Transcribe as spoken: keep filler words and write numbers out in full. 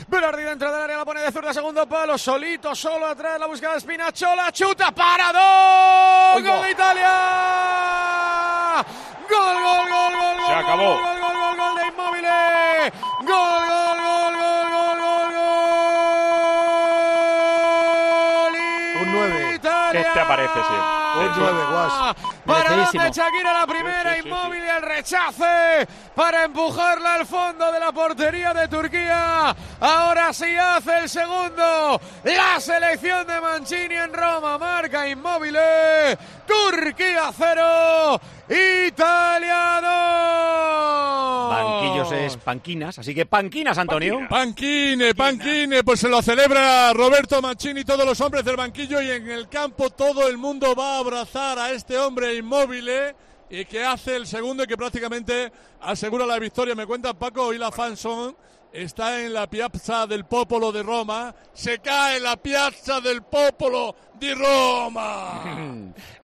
Berardi dentro del área, la pone de zurda, segundo palo, solito, solo atrás, la busca de Spinazzola, chuta, para dos, gol de Italia. Gol, gol, gol, gol, Se gol, acabó. Gol, gol, gol, gol, gol de Immobile. Gol, gol, gol, gol, gol, gol, gol. Un nueve. Italia. ¿Qué te parece, sí? Un nueve, Guas. Para Merecidísimo. de Shakira la primera, Sí, sí, sí, Immobile el rechace para empujarla al fondo de la portería de Turquía. Ahora sí hace el segundo. La selección de Mancini en Roma marca Immobile. Turquía cero, Italia dos. Banquillos es panquinas, así que panquinas, Antonio. Panquine, Panquine, pues se lo celebra Roberto Mancini, todos los hombres del banquillo, y en el campo todo el mundo va a abrazar a este hombre Immobile y que hace el segundo y que prácticamente asegura la victoria. Me cuenta Paco, hoy la Fanson está en la Piazza del Popolo de Roma, se cae la Piazza del Popolo di Roma.